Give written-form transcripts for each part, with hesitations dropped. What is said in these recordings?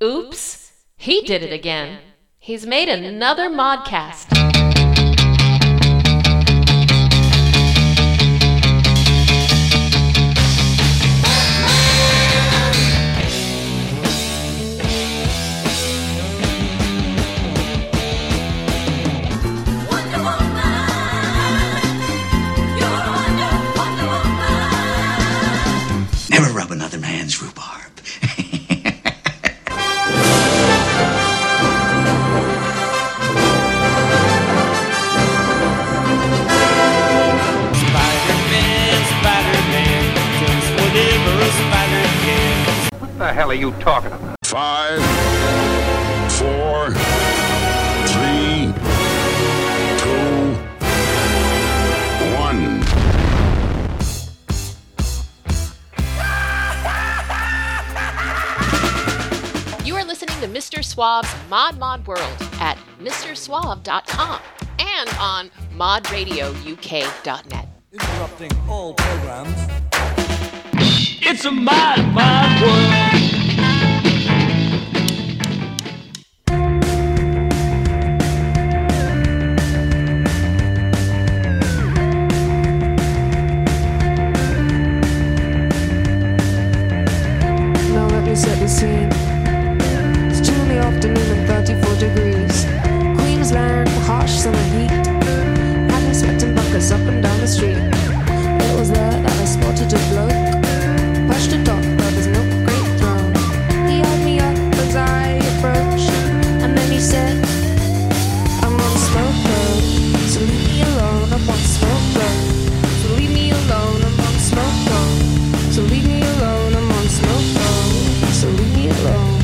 Oops, he did it again. He's made another modcast. Never rub another man's rhubarb. What the hell are you talking about? 5, 4, 3, 2, 1. You are listening to Mr. Suave's Mod World at MrSuave.com and on modradiouk.net. Interrupting all programs. It's a Mod World. Now let me set the scene. It's 2 in the afternoon and 34 degrees. Queensland, harsh summer heat. Having sweating buckets up and down the street. It was there that I spotted a bloke. Pushed atop of his milk crate throne. He held me up as I approached, and then he said, I'm on smoke road, so leave me alone, I'm on smoke road. So leave me alone, I'm on smoke road. So leave me alone, I'm on smoke road. So leave me alone.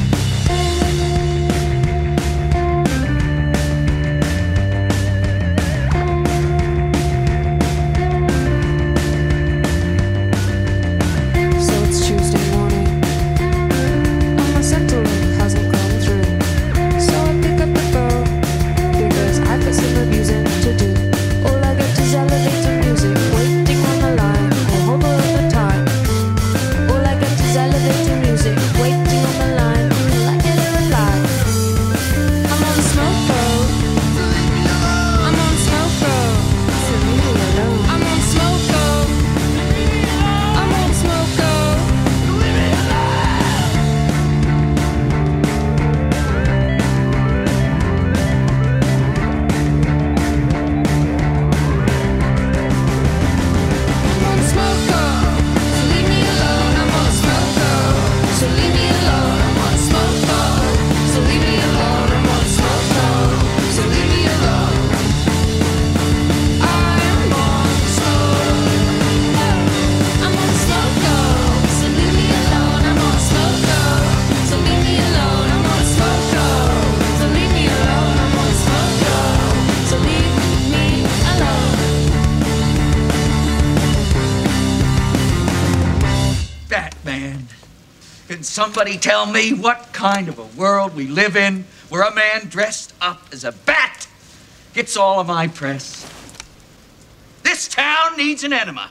So it's Tuesday morning, and my central link hasn't come through. So I pick up the phone, because I've got some abusing to do. All I get is elevator music, waiting on the line, a whole lot of the time. All I get is elevator music, waiting on the line, till I get a reply. I'm on smoke road, I'm on smoke road, so leave me alone. I'm on smoke road, I'm on smoke road, leave me I'm on smoke road, so leave me alone. I'm on smoke road, so leave me alone. I'm on smoke road, so leave me alone. I'm on smoke road, so leave me alone. I'm on smoke road, so leave me alone. I'm on smoke road, so leave me alone. I'm on smoke road, so leave me alone. I'm on smoke road, so leave me alone. Batman. Can somebody tell me what kind of a world we live in where a man dressed up as a bat gets all of my press? This town needs an enema.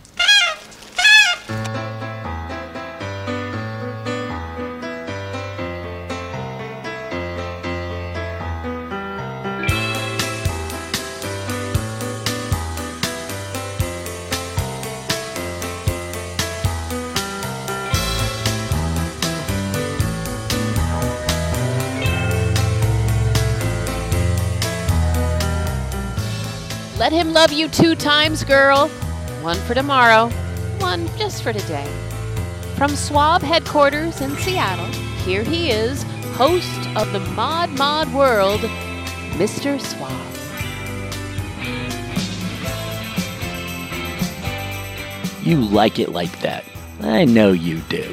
Let him love you 2 times, girl. 1 for tomorrow, 1 just for today. From Suave headquarters in Seattle, here he is, host of the Mod World, Mr. Suave. You like it like that. I know you do.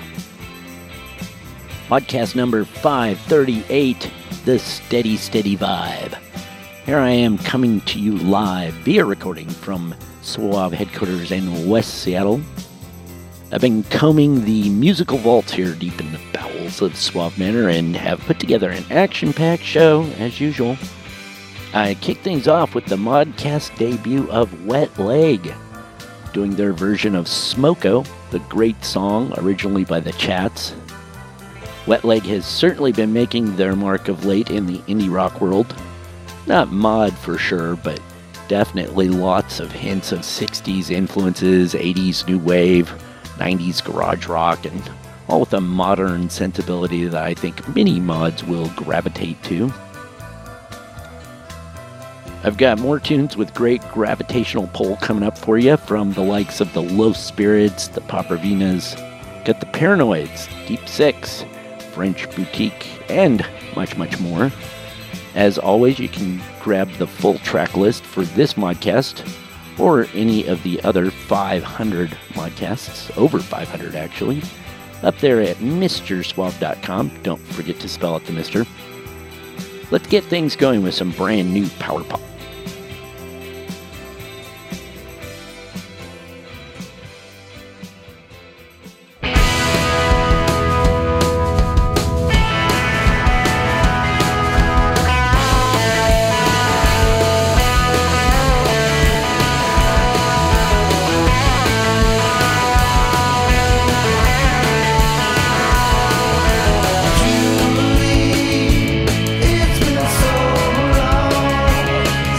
Podcast number 538, The Steady Vibe. Here I am coming to you live via recording from Suave headquarters in West Seattle. I've been combing the musical vaults here deep in the bowels of Suave Manor and have put together an action-packed show, as usual. I kick things off with the Modcast debut of Wet Leg, doing their version of Smoko, the great song originally by the Chats. Wet Leg has certainly been making their mark of late in the indie rock world. Not mod for sure, but definitely lots of hints of 60s influences, 80s new wave, 90s garage rock, and all with a modern sensibility that I think many mods will gravitate to. I've got more tunes with great gravitational pull coming up for you from the likes of the Los Spirits, the Popravinas, got the Paranoids, Deep Six, French Boutique, and much, much more. As always, you can grab the full track list for this modcast or any of the other 500 modcasts, over 500 actually, up there at MrSuave.com. Don't forget to spell out the Mr. Let's get things going with some brand new power pop. It's been so long.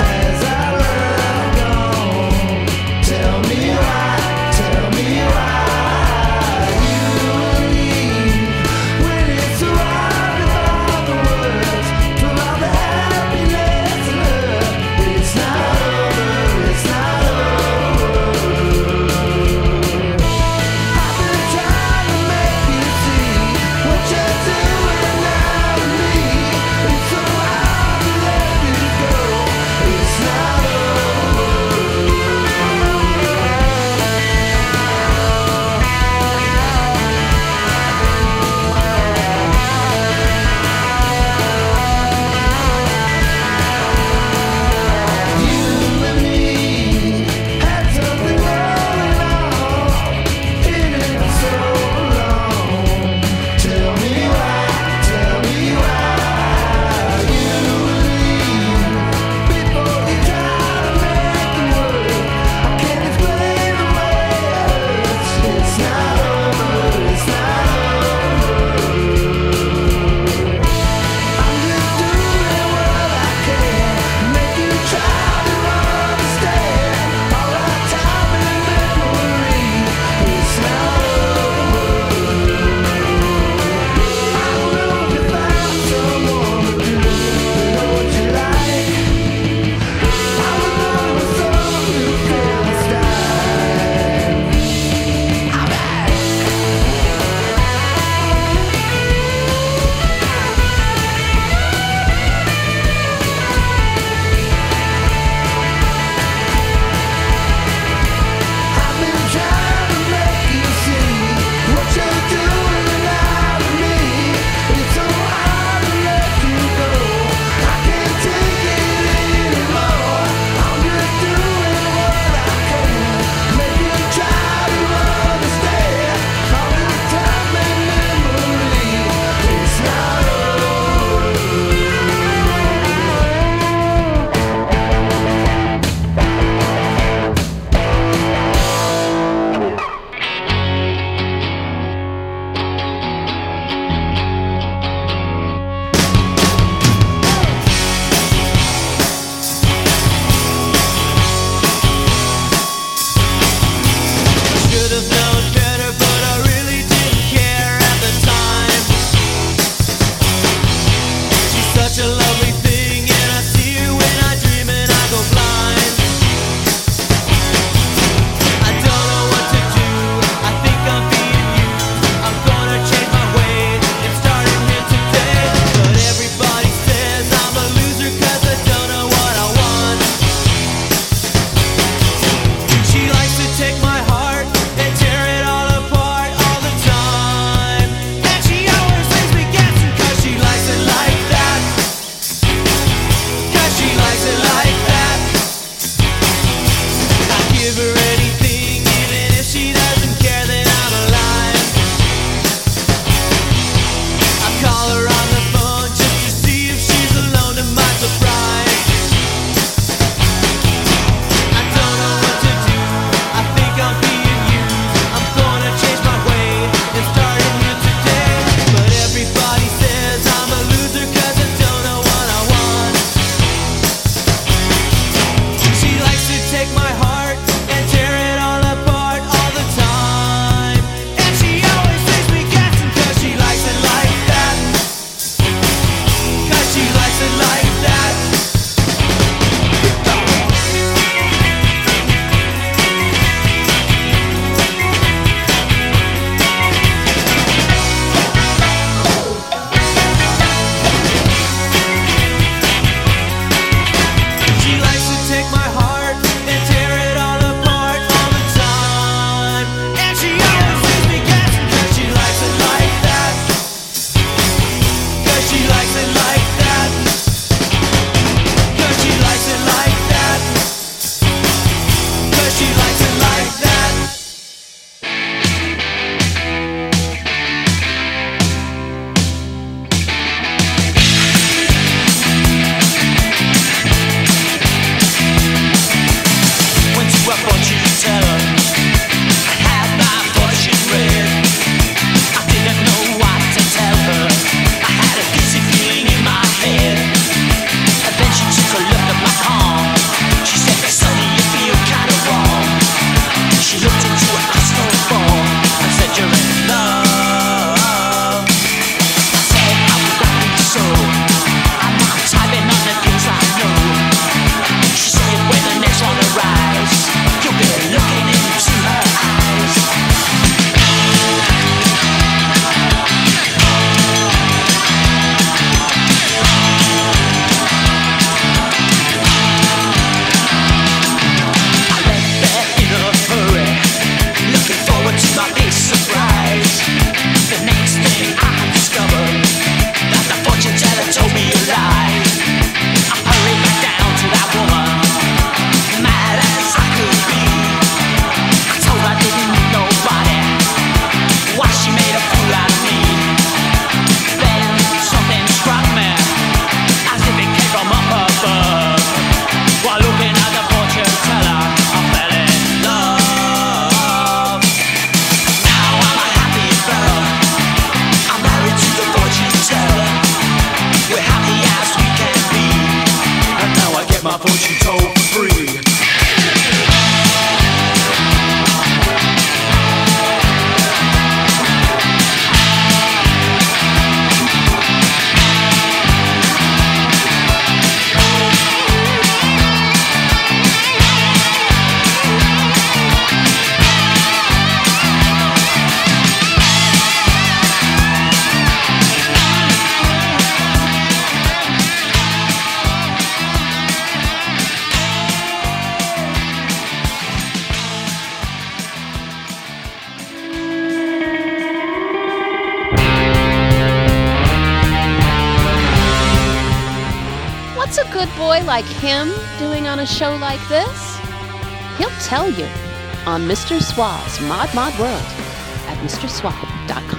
What's a good boy like him doing on a show like this? He'll tell you on Mr. Suave's Mod World at MrSuave.com.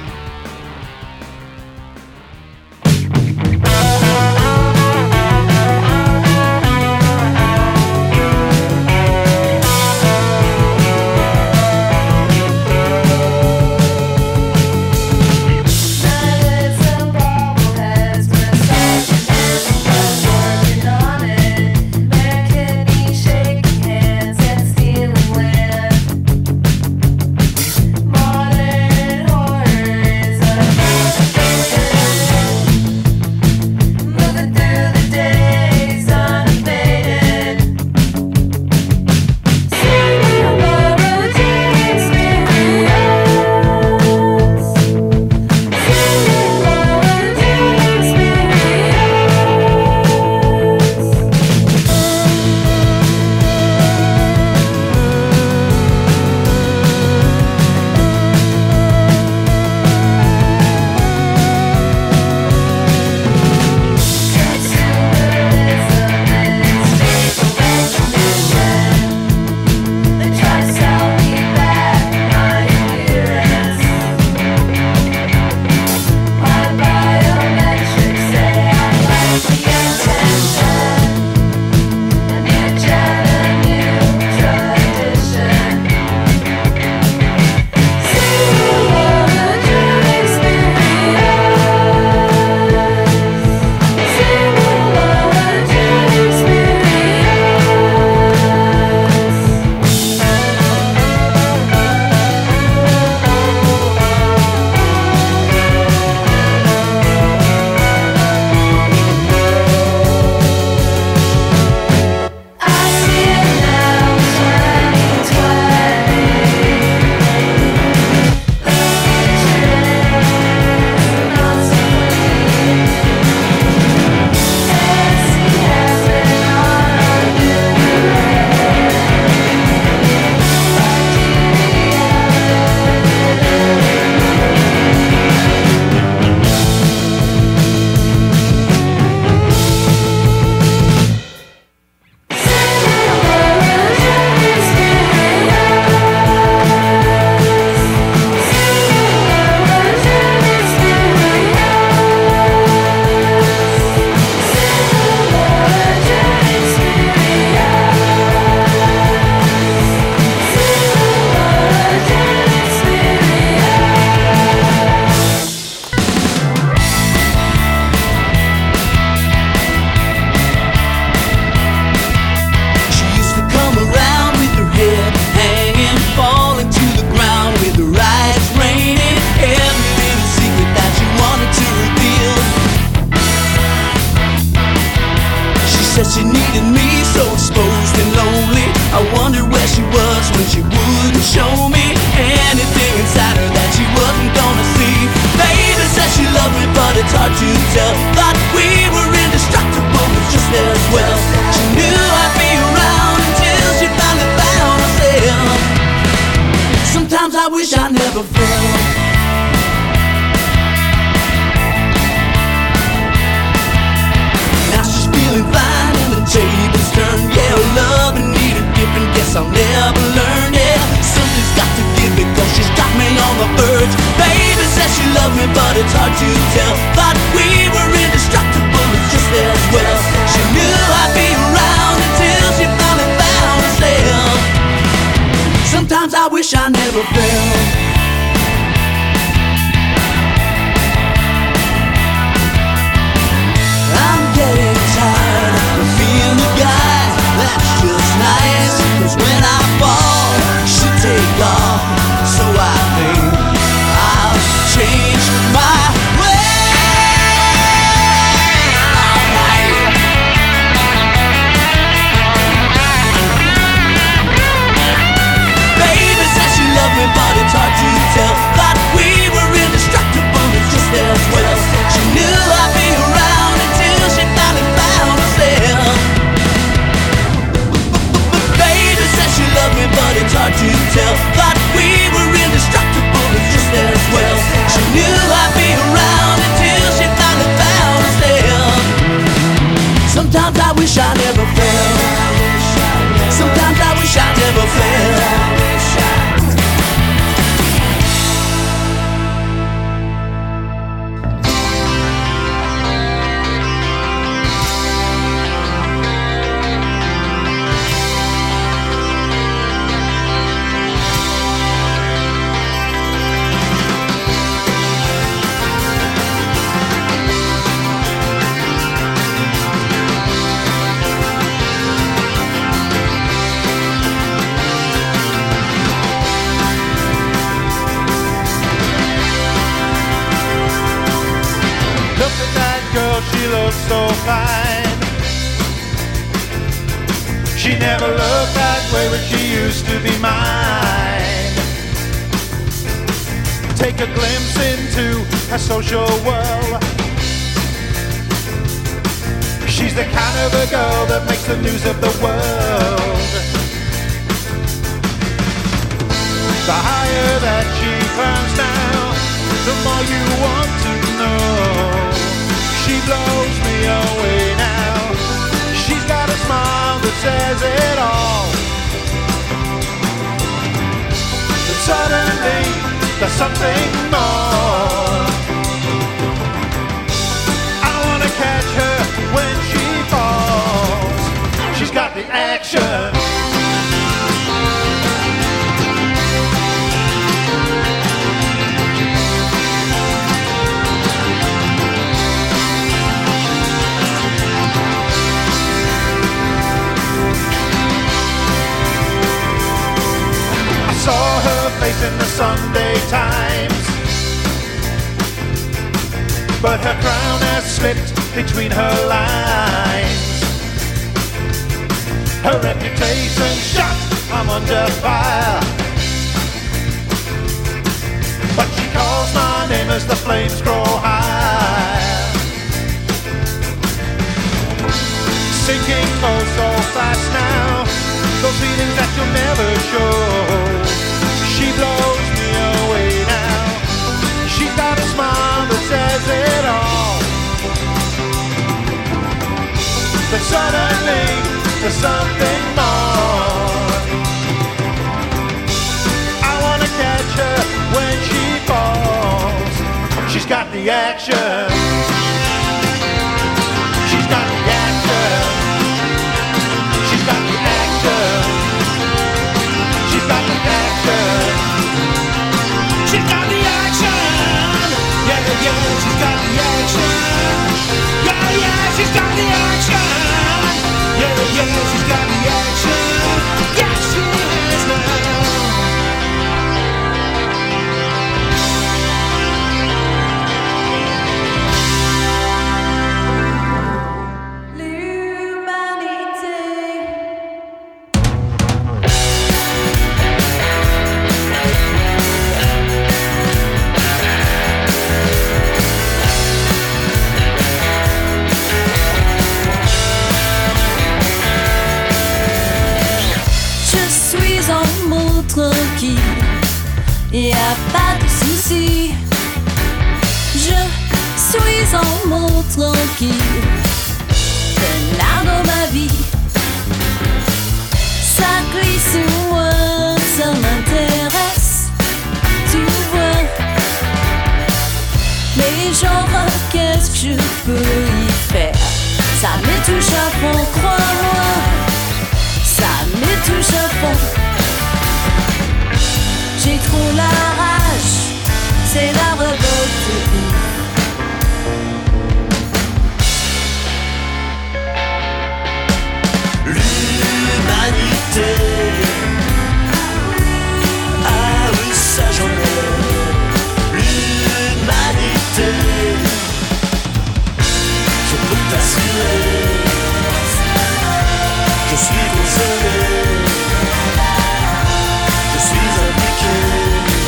Said she needed me, so exposed and lonely. I wondered where she was when she wouldn't show me anything inside her that she wasn't gonna see. Baby said she loved me, but it's hard to tell. Thought we were indestructible, but just as well. She knew I'd be around until she finally found herself. Sometimes I wish I never fell. Now she's feeling fine and the tables turn. Yeah, love and need a different. Guess I'll never learn. Yeah, something's got to give because she's got me on the verge. Baby says she loved me, but it's hard to tell. Thought we were indestructible, it's just as well. She knew I'd be around until she finally found herself. Sometimes I wish I never fell. Getting tired of being the guy that's just nice. 'Cause when I fall, she'll take off. So I think I'll change my way. though she looks so fine. She never looked that way when she used to be mine. Take a glimpse into a social world. She's the kind of a girl that makes the news of the world. The higher that she climbs now, the more you want to know. She blows me away now. She's got a smile that says it all. But suddenly, there's something more. I wanna catch her when she falls. She's got the action. Saw her face in the Sunday Times, but her crown has slipped between her lines. Her reputation shot, I'm under fire, but she calls my name as the flames grow higher. Sinking oh so fast now, those feelings that you'll never show. She blows me away now. She's got a smile that says it all. But suddenly, there's something more. I wanna catch her when she falls. She's got the action. She's got the action. She's got the action. She's got the action. She's got the action. Yeah, yeah, she's got the action. Yeah, yeah, she's got the action. Yeah, yeah, she's got the action. Yeah, she has now. Tranquille, y a pas de souci. Je suis en mode tranquille, là dans ma vie. Ça glisse sur moi, ça m'intéresse, tu vois. Mais genre, qu'est-ce que je peux y faire? Ça me touche à fond, crois-moi. Ça me touche à fond. J'ai trop la rage, c'est la révolte. L'humanité, ah oui ça j'en ai. L'humanité, je peux t'assurer, je suis désolé. Je suis impliqué.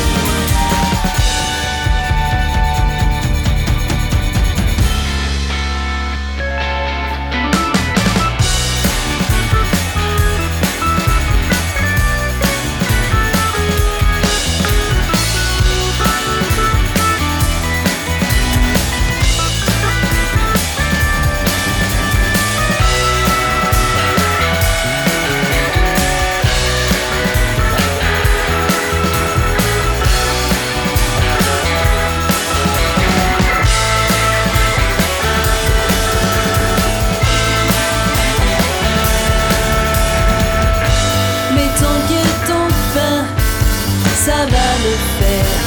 Ça va le faire.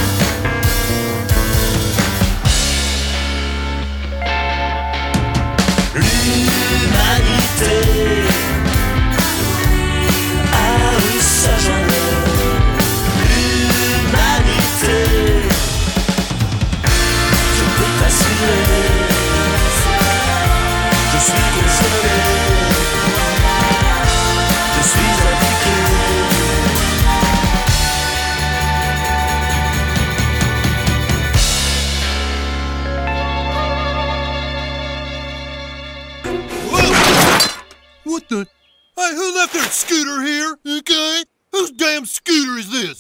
L'humanité, ah oui ça j'en ai. L'humanité, je peux t'assurer, suis consolé. Je suis appliqué. What the? Hey, who left their scooter here? Okay? Whose damn scooter is this?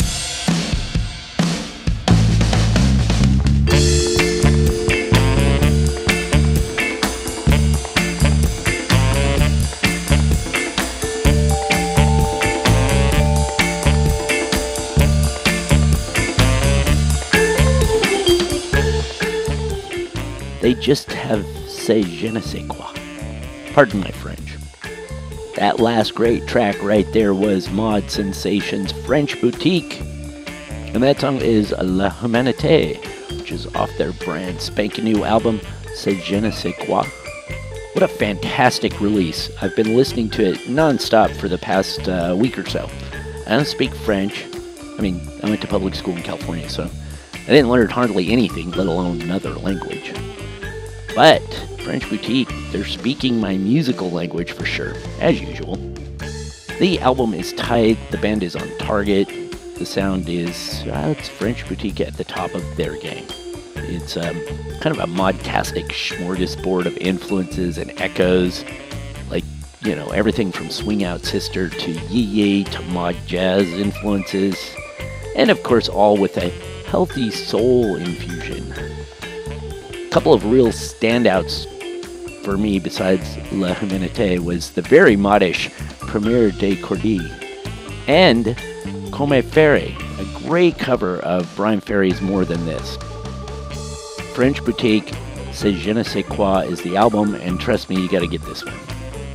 They just have say je ne sais quoi. Pardon my French. That last great track right there was Mod Sensation's French Boutique. And that song is La Humanité, which is off their brand spanking new album, C'est Je ne sais quoi. What a fantastic release. I've been listening to it non-stop for the past week or so. I don't speak French. I mean, I went to public school in California, so I didn't learn hardly anything, let alone another language. But French Boutique, they're speaking my musical language for sure, as usual. The album is tight, the band is on target, the sound is, it's French Boutique at the top of their game. It's kind of a modtastic smorgasbord of influences and echoes, like, you know, everything from Swing Out Sister to Yee Yee to mod jazz influences, and of course all with a healthy soul infusion. A couple of real standouts for me besides La Humanité was the very modish Première de Cordy and Comme Ferry, a great cover of Brian Ferry's More Than This. French Boutique, C'est Je ne sais quoi is the album, and trust me, you gotta get this one.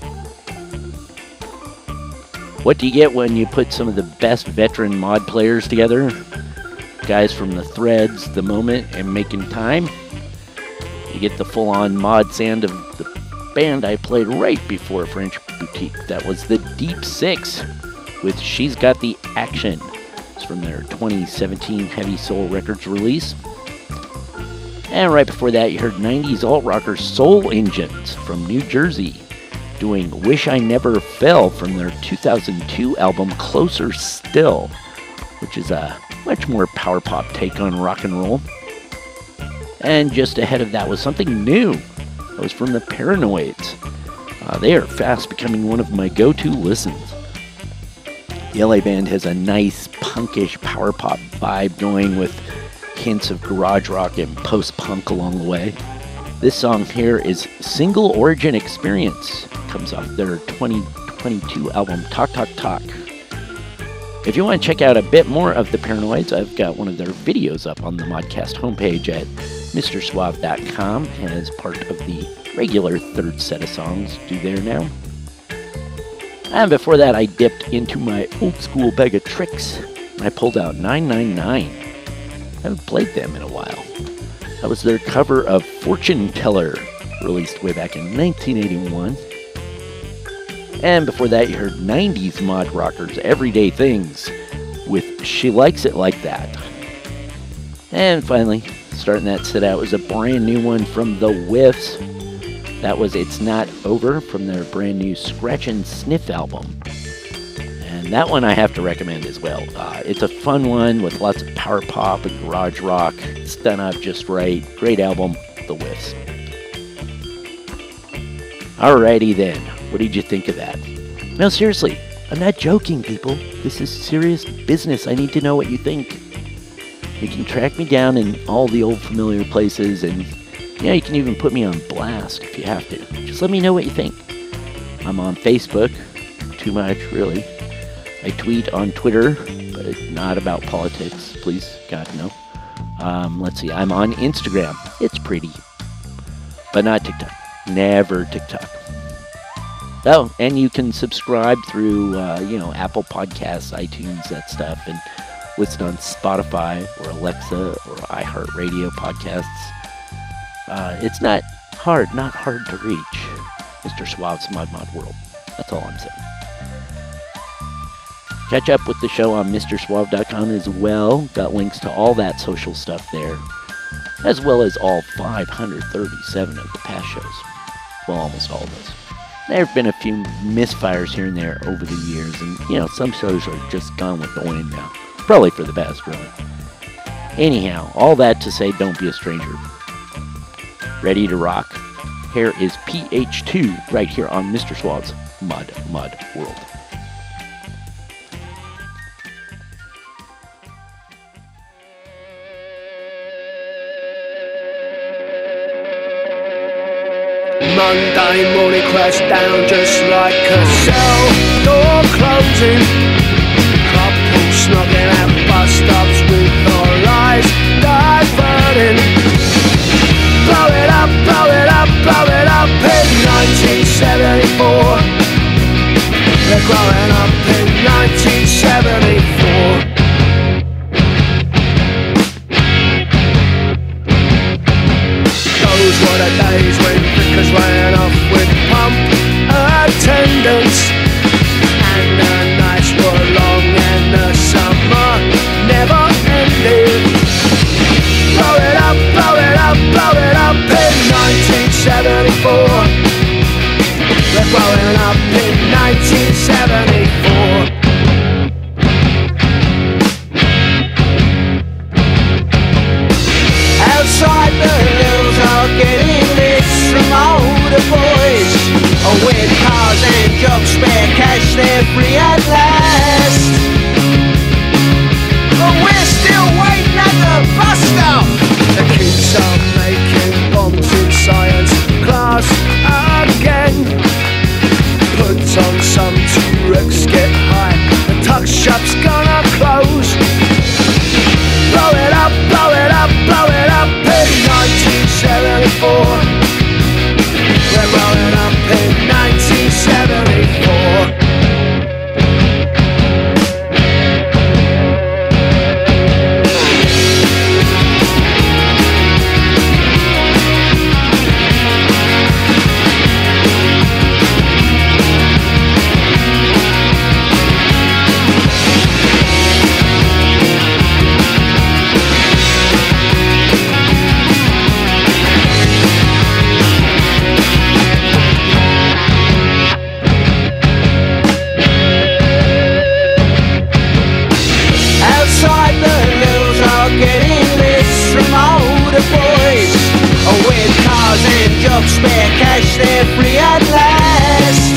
What do you get when you put some of the best veteran mod players together? Guys from the Threads, The Moment, and Making Time? You get the full-on mod sound of the band I played right before French Boutique. That was the Deep Six with She's Got the Action. It's from their 2017 Heavy Soul Records release. And right before that, you heard 90s alt-rocker Soul Engines from New Jersey doing Wish I Never Fell from their 2002 album Closer Still, which is a much more power pop take on rock and roll. And just ahead of that was something new. That was from the Paranoids. They are fast becoming one of my go-to listens. The LA band has a nice punkish power pop vibe going with hints of garage rock and post-punk along the way. This song here is Single Origin Experience. It comes off their 2022 album Talk Talk Talk. If you want to check out a bit more of the Paranoids, I've got one of their videos up on the Modcast homepage at MrSuave.com as part of the regular third set of songs due there now. And before that, I dipped into my old school bag of tricks and I pulled out 999. I haven't played them in a while. That was their cover of Fortune Teller, released way back in 1981. And before that, you heard 90s mod rockers Everyday Things with She Likes It Like That. And finally, starting that set out was a brand new one from The Whiffs. That was It's Not Over from their brand new Scratch and Sniff album. And that one I have to recommend as well. It's a fun one with lots of power pop and garage rock. It's done up just right. Great album, The Whiffs. Alrighty then. What did you think of that? No, seriously, I'm not joking, people. This is serious business. I need to know what you think. You can track me down in all the old familiar places, and yeah, you can even put me on blast if you have to. Just let me know what you think. I'm on Facebook. Too much, really. I tweet on Twitter, but not about politics. Please, God, no. Let's see. I'm on Instagram. It's pretty. But not TikTok. Never TikTok. Oh, and you can subscribe through, Apple Podcasts, iTunes, that stuff, and listen on Spotify or Alexa or iHeartRadio podcasts. It's not hard to reach Mr. Suave's Mod World. That's all I'm saying. Catch up with the show on MrSuave.com as well. Got links to all that social stuff there, as well as all 537 of the past shows. Well, almost all of us. There have been a few misfires here and there over the years, and, some shows are just gone with the wind now. Probably for the best, really. Anyhow, all that to say, don't be a stranger. Ready to rock? Here is PH2 right here on Mr. Suave's Mud World. Monday morning crashed down just like a cell door closing. Couple snuggling at bus stops with our eyes diverting. Blow it up, blow it up, blow it up in 1974. They're growing up in 1974. Those were the days when Vickers ran off with pump attendance, and the nights were long and the summer never ended. Blow it up, blow it up, blow it up in 1974. We're growing up in 1974. Outside the hills are getting lit from older boys. With cars and jobs, spare cash, they're free at last. But we're still waiting at the bus stop. The kids are making bombs in science class again. Put on some T-Rex, get high. The tuck shop's gonna close. Blow it up, blow it up, blow it up in 1974. We're growing up in 1974. Spare cash, they're free at last.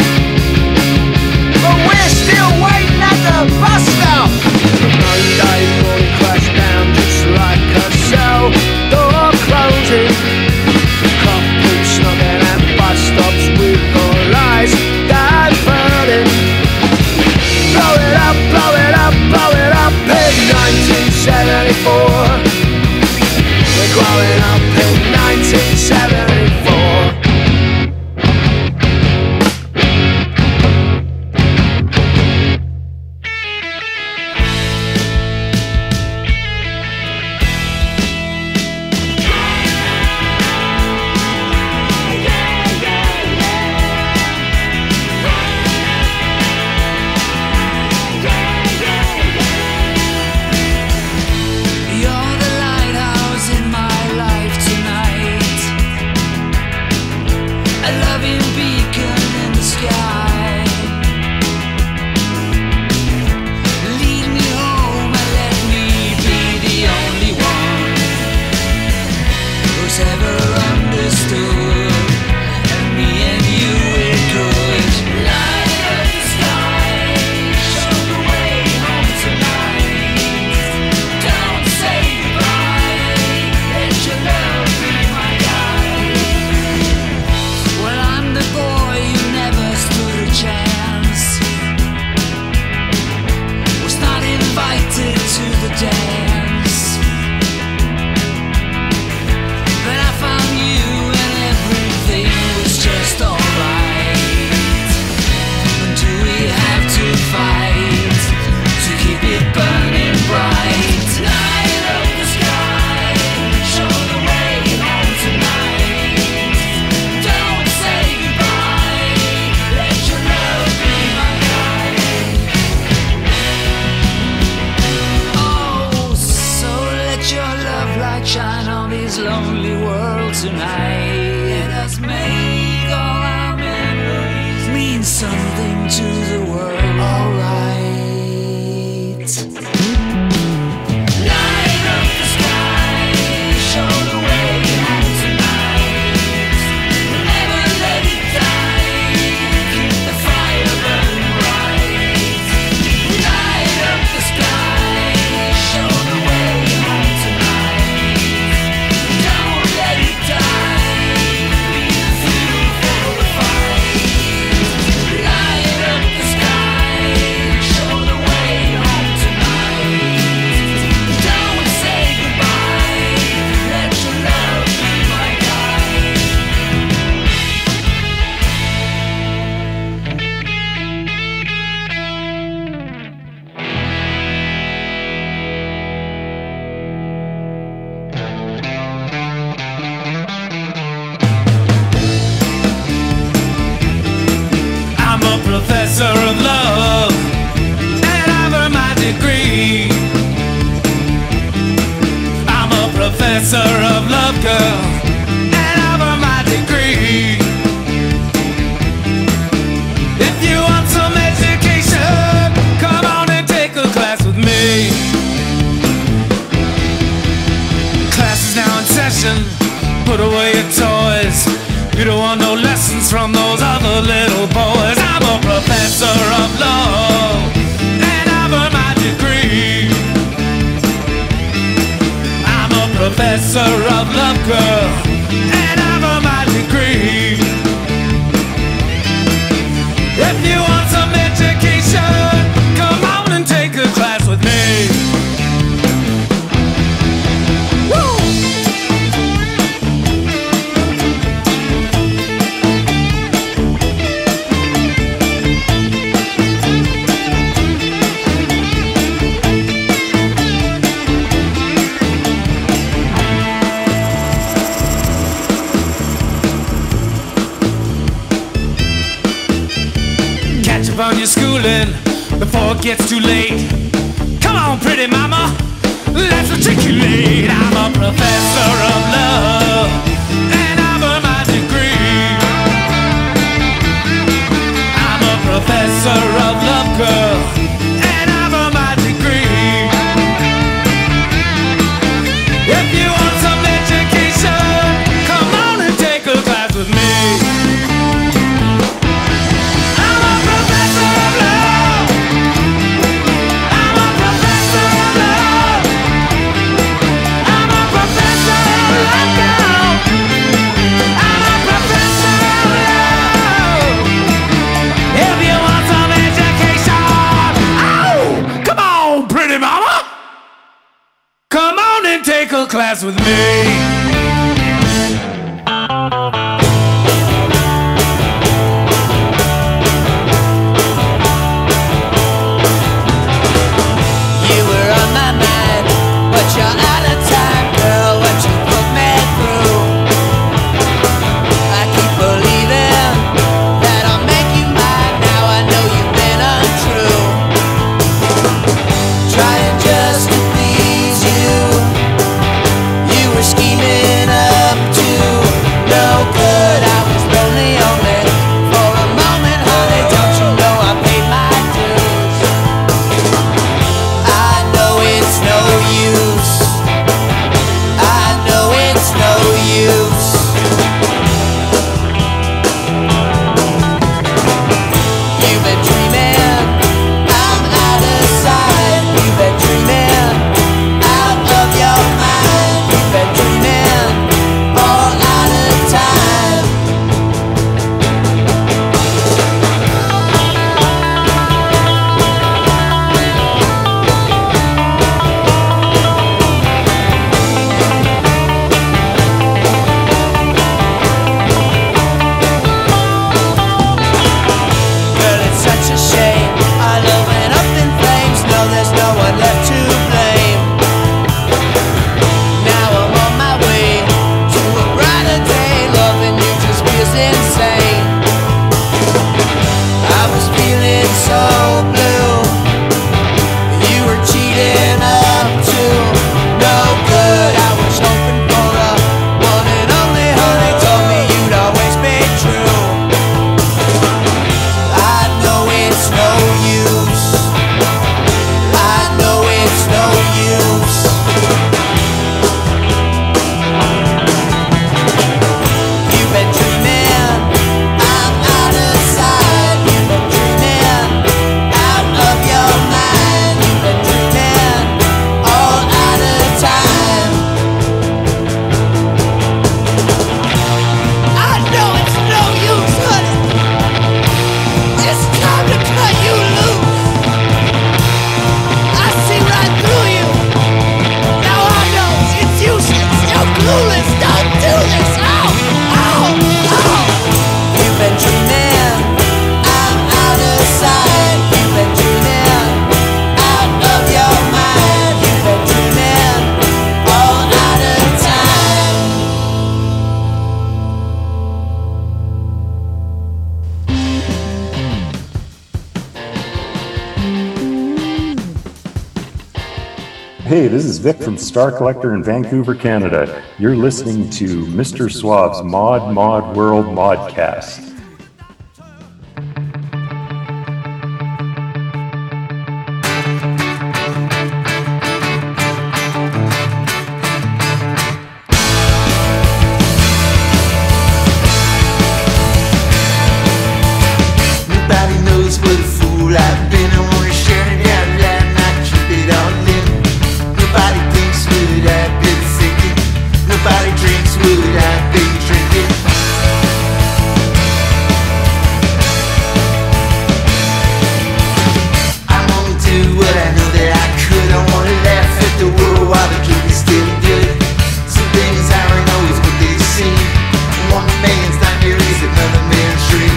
But we're still waiting at the bus stop. Monday morning crash down just like a cell door closing. Couple snuggling at bus stops with all eyes diverting. Blow it up, blow it up, blow it up in 1974. We're growing up in 1974. to the world, alright. Light up the sky, show the way out tonight. Never let it die, keep the fire burning bright. Light up the sky, show the way out tonight. Don't let it die, be the fuel for the fight. Light up the sky, show the way home tonight. Don't say goodbye, let your love be my guide. I'm a professor of love, and I've earned my degree. I'm a professor of love, girl, and I've earned my degree. If you want some education, come on and take a class with me. Class is now in session, put away your toys. You don't want no lessons from those other little boys. I'm a professor of love, and I've earned my degree. I'm a professor of love, girl, and I've earned my degree. If you want some education, come on and take a class with me. Woo! Catch up on your schooling before it gets too late. Come on, pretty mama, let's matriculate. I'm a professor of love, and I've earned my degree. I'm a professor of love, girl, and I've earned my degree. If you want some education, come on and take a class with me. I'm a professor of love. I'm a professor of love. I'm a professor of love, girl. I'm a professor of love. If you want some education, oh, come on, pretty mama. Come on and take a class with me. You were on my mind, but you're out of time, girl. What you put me through, I keep believing that I'll make you mine. Now I know you've been untrue, trying just to please you. You were scheming Hey, this is Vic from Star Collector in Vancouver, Canada. You're listening to Mr. Suave's Mod World Modcast. Nobody knows what a fool I've been. I wanna share it out loud, not keep it all in. Nobody thinks what I've been thinking. Nobody drinks what I've been drinking. I wanna do what I know that I could. I wanna laugh at the world while the drink is still good. Some things aren't always what they seem. One man's nightmare is another man's dream.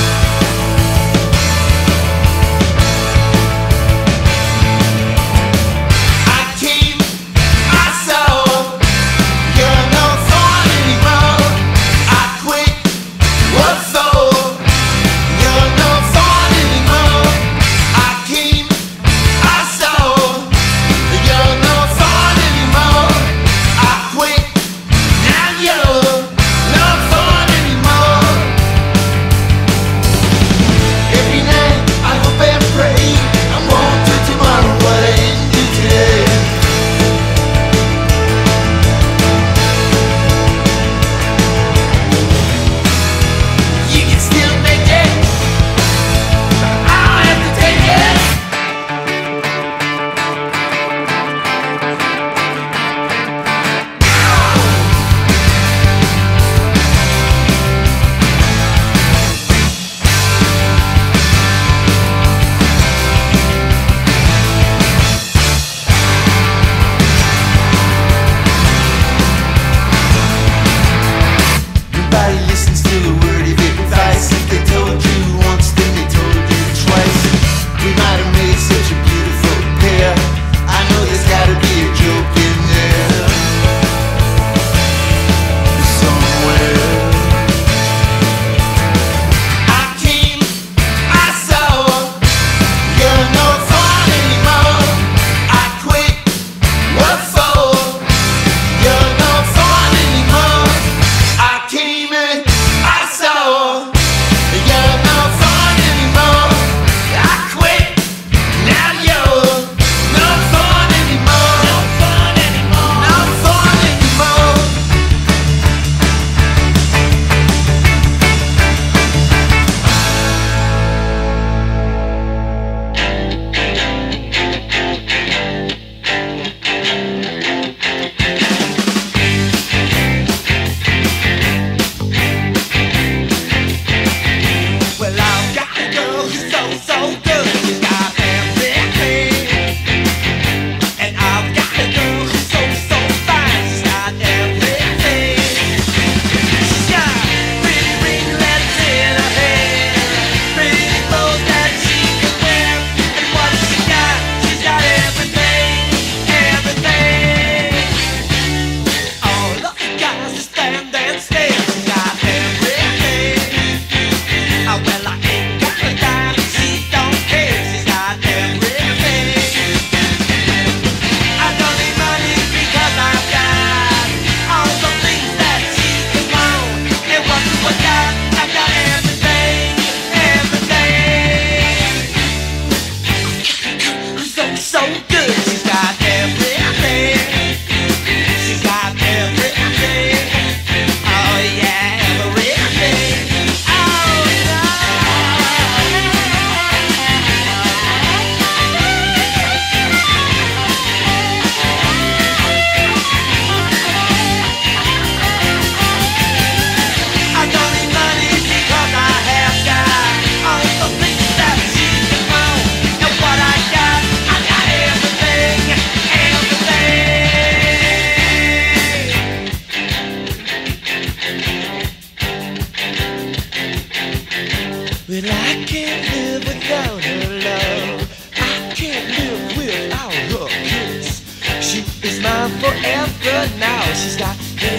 Well, I can't live without her love. I can't live without her kiss. She is mine forever now. She's got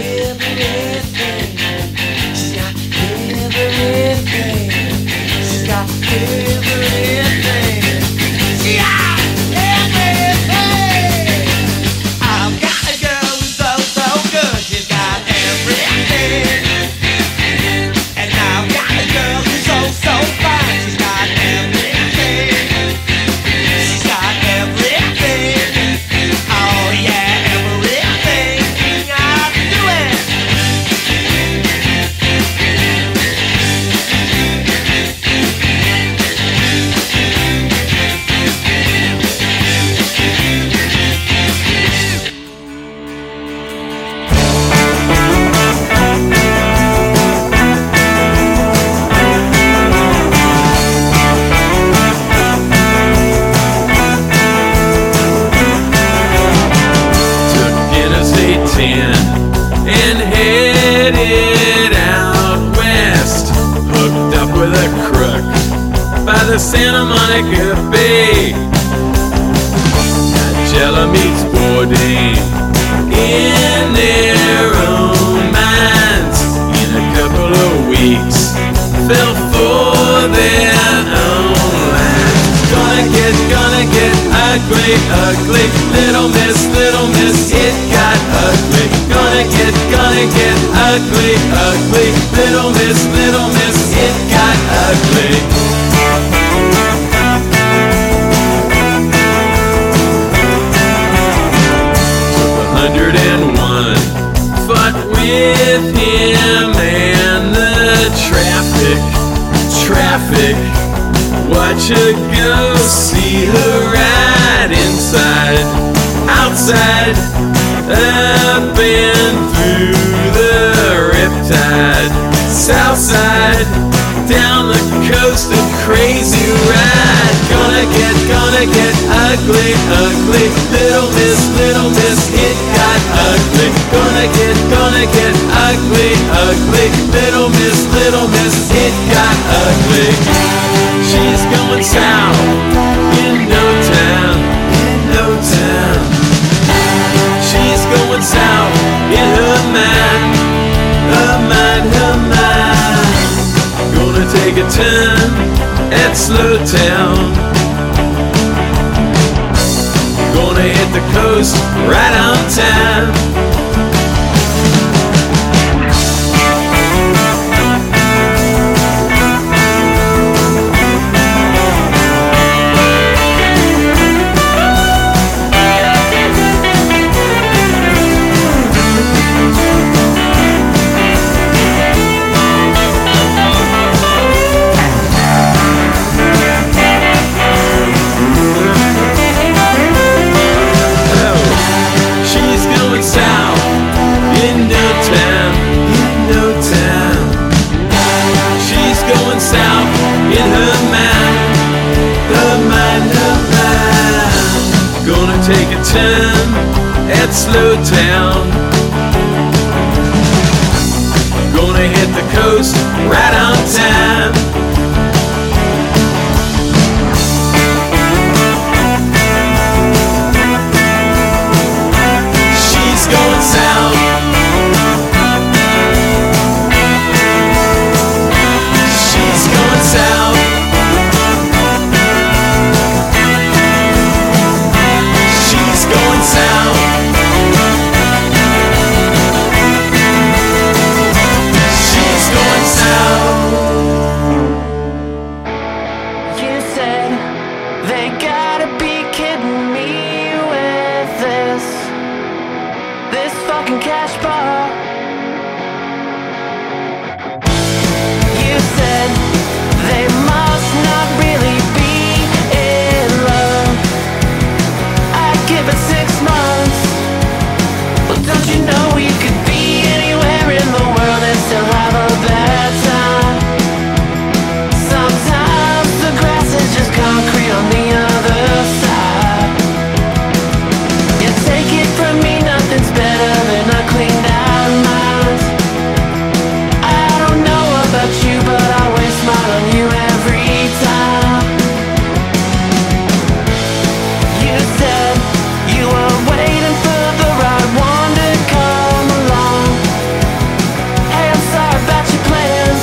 everything. She's got everything. She's got everything. She got everything. the Santa Monica Bay. Nigella meets Bourdain in their own minds. In a couple of weeks, fell for their own lines. Gonna get ugly, ugly. Little miss, it got ugly. Gonna get ugly, ugly. Little miss, it got ugly. 101 fought with him and the traffic. Watch her go, see her right inside, outside, up and through the riptide, south side, down the coast, a crazy ride. Gonna get ugly, ugly. Little miss, it got ugly. Gonna get ugly, ugly. Little miss, it got ugly. She's going south in no time, She's going south in her mind. Gonna take a turn at Slow Town. Gonna hit the coast right on time. Take a turn at Slow Town. Gonna hit the coast right on time. She's going south. She's going south. South. She's going south. You said they gotta be kidding me with this fucking cash bar. You said they must not really be in love. I'd give it 6 months. But don't you know you could be anywhere in the world and still have a bad time? Sometimes the grass is just concrete on the other side. You take it from me, nothing's better than a cleaned out mind. I don't know about you, but I waste mine on you every time. You said you were waiting for the right one to come along. Hey, I'm sorry about your plans.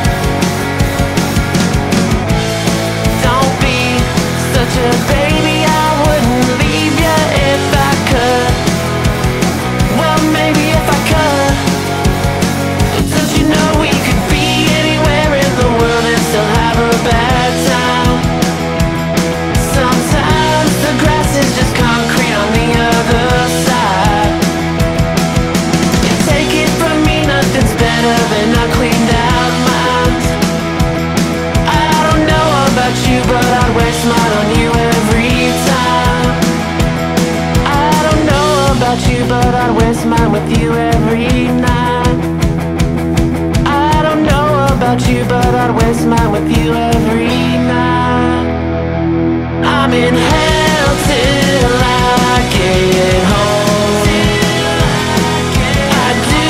Don't be such a baby, I wouldn't leave you if I could. Well, maybe if I could. Don't you know we could be anywhere in the world and still have a bad time? Sometimes the grass is just concrete on the other side. You take it from me, nothing's better than a cleaned out mind. I don't know about you, but I'd waste mine on you every time. I don't know about you, but I'd waste mine with you every night. I don't know about you, but I'd waste mine with you every night. I'm in hell till I get home. I do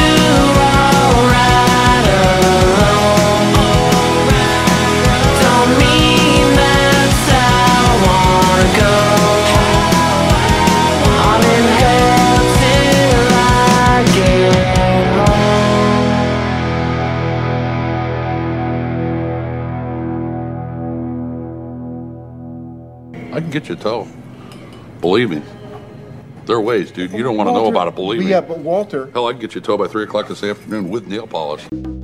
alright alone. Don't mean that I can get you a tow. Believe me. There are ways, dude. You don't want to know about it, believe me. Yeah, but Walter... Hell, I can get you a tow by 3 o'clock this afternoon with nail polish.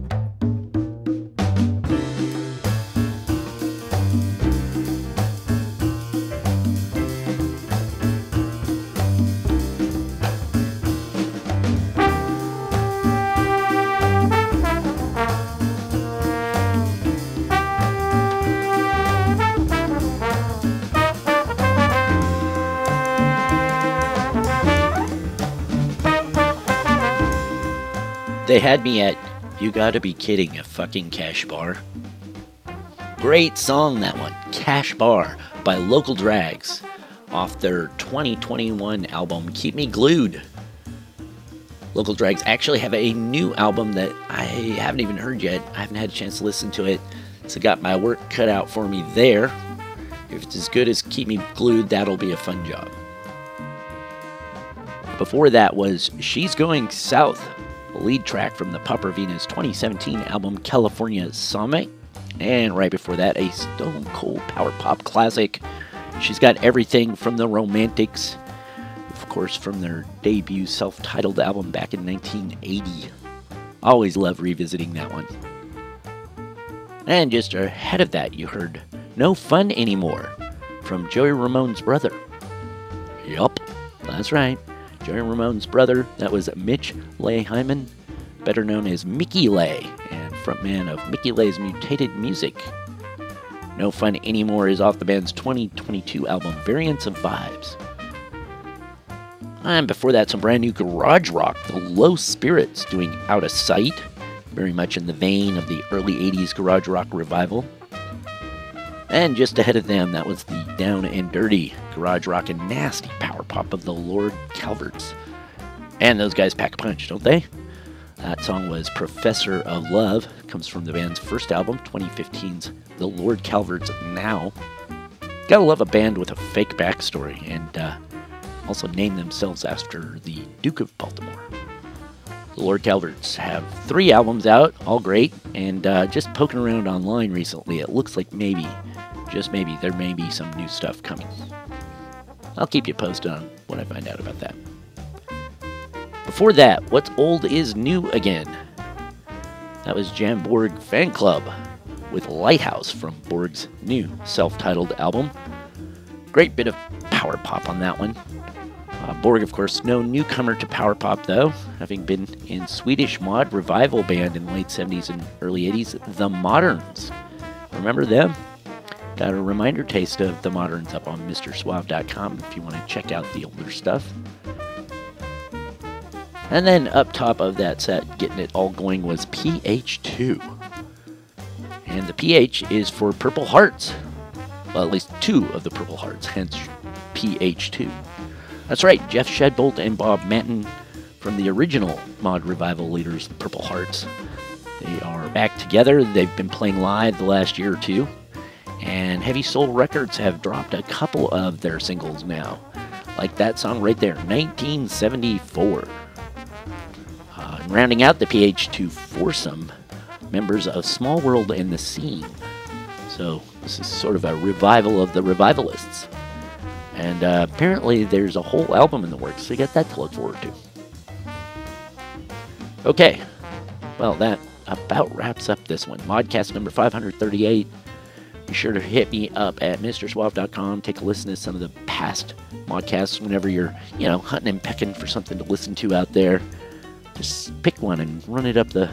They had me at, you gotta be kidding, a fucking Cash Bar. Great song, that one. Cash Bar by Local Drags off their 2021 album, Keep Me Glued. Local Drags actually have a new album that I haven't even heard yet. I haven't had a chance to listen to it, so got my work cut out for me there. If it's as good as Keep Me Glued, that'll be a fun job. Before that was She's Going South, a lead track from the Pauper Venus 2017 album California Summit. And right before that, a stone cold power pop classic. She's Got Everything from the Romantics, of course, from their debut self-titled album back in 1980. Always love revisiting that one. And just ahead of that, you heard No Fun Anymore from Joey Ramone's brother. Yup, that's right. Joey Ramone's brother, that was Mitch Lay Hyman, better known as Mickey Lay, and frontman of Mickey Lay's Mutated Music. No Fun Anymore is off the band's 2022 album, Variants of Vibes. And before that, some brand new garage rock, the Low Spirits, doing Out of Sight, very much in the vein of the early 80s garage rock revival. And just ahead of them, that was the Down and Dirty garage rock and nasty power pop of the Lord Calverts. And those guys pack a punch, don't they? That song was Professor of Love. Comes from the band's first album, 2015's The Lord Calverts Now. Gotta love a band with a fake backstory, and also named themselves after the Duke of Baltimore. The Lord Calverts have 3 albums out, all great, and just poking around online recently, it looks like maybe, just maybe, there may be some new stuff coming. I'll keep you posted on what I find out about that. Before that, What's Old is New Again. That was Jan Borg Fan Club with Lighthouse from Borg's new self-titled album. Great bit of power pop on that one. Borg, of course, no newcomer to power pop, though, having been in Swedish mod revival band in the late 70s and early 80s, The Moderns. Remember them? Got a reminder taste of The Moderns up on MrSuave.com if you want to check out the older stuff. And then up top of that set, getting it all going, was PH2. And the PH is for Purple Hearts. Well, at least 2 of the Purple Hearts, hence PH2. That's right, Jeff Shedbolt and Bob Manton from the original mod revival leaders, Purple Hearts. They are back together. They've been playing live the last year or two. And Heavy Soul Records have dropped a couple of their singles now. Like that song right there, 1974. Rounding out the PH2 foursome, members of Small World and The Scene. So this is sort of a revival of the revivalists. And apparently there's a whole album in the works, so you got that to look forward to. Okay, well that about wraps up this one. Modcast number 538. Be sure to hit me up at MrSuave.com. Take a listen to some of the past modcasts whenever you're, hunting and pecking for something to listen to out there. Just pick one and run it up the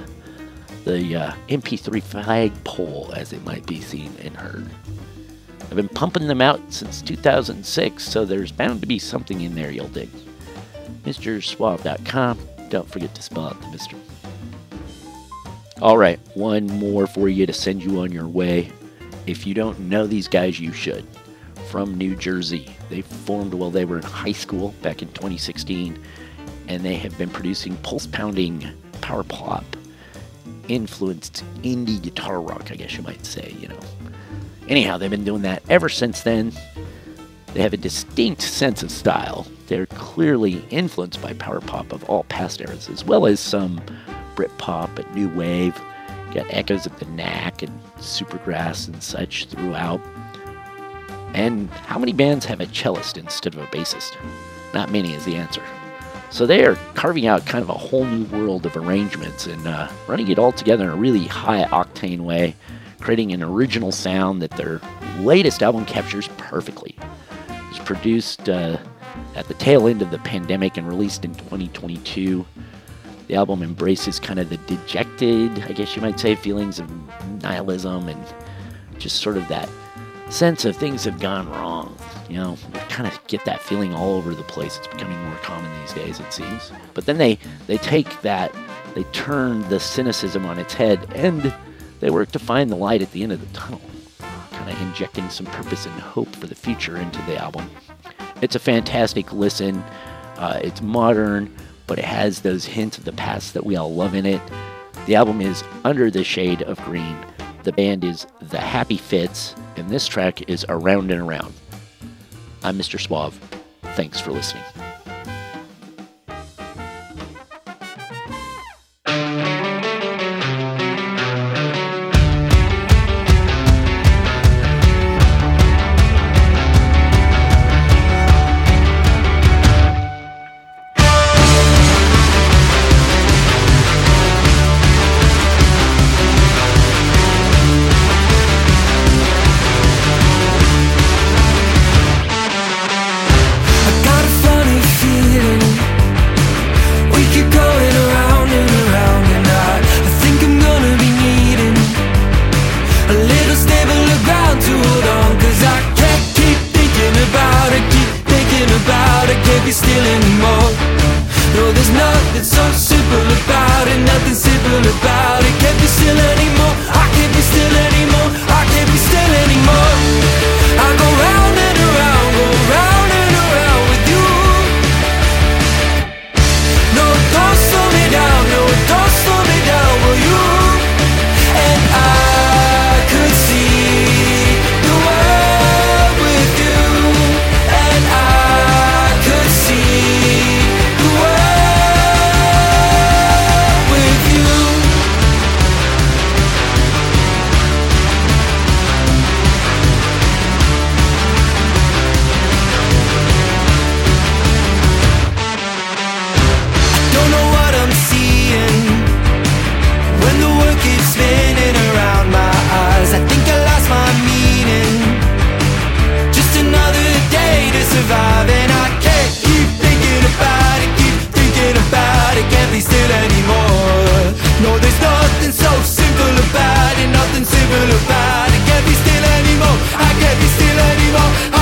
MP3 flagpole, as it might be seen and heard. I've been pumping them out since 2006, so there's bound to be something in there you'll dig. MrSuave.com. Don't forget to spell out the Mr. Alright, one more for you to send you on your way. If you don't know these guys, you should. From New Jersey. They formed while they were in high school back in 2016, and they have been producing pulse-pounding power pop influenced indie guitar rock, I guess you might say, Anyhow, they've been doing that ever since then. They have a distinct sense of style. They're clearly influenced by power pop of all past eras, as well as some Britpop and new wave. Got echoes of the Knack and Supergrass and such throughout. And how many bands have a cellist instead of a bassist? Not many is the answer. So they are carving out kind of a whole new world of arrangements and running it all together in a really high-octane way, creating an original sound that their latest album captures perfectly. It was produced at the tail end of the pandemic and released in 2022. The album embraces kind of the dejected, I guess you might say, feelings of nihilism and just sort of that sense of things have gone wrong. You know, you kind of get that feeling all over the place. It's becoming more common these days, it seems. But then they take that, they turn the cynicism on its head, and they work to find the light at the end of the tunnel, kind of injecting some purpose and hope for the future into the album. It's a fantastic listen. It's modern, but it has those hints of the past that we all love in it. The album is Under the Shade of Green. The band is The Happy Fits, and this track is Around and Around. I'm Mr. Suave. Thanks for listening. No, there's nothing so simple about it, nothing simple about it. Can't be still anymore, I can't be still anymore.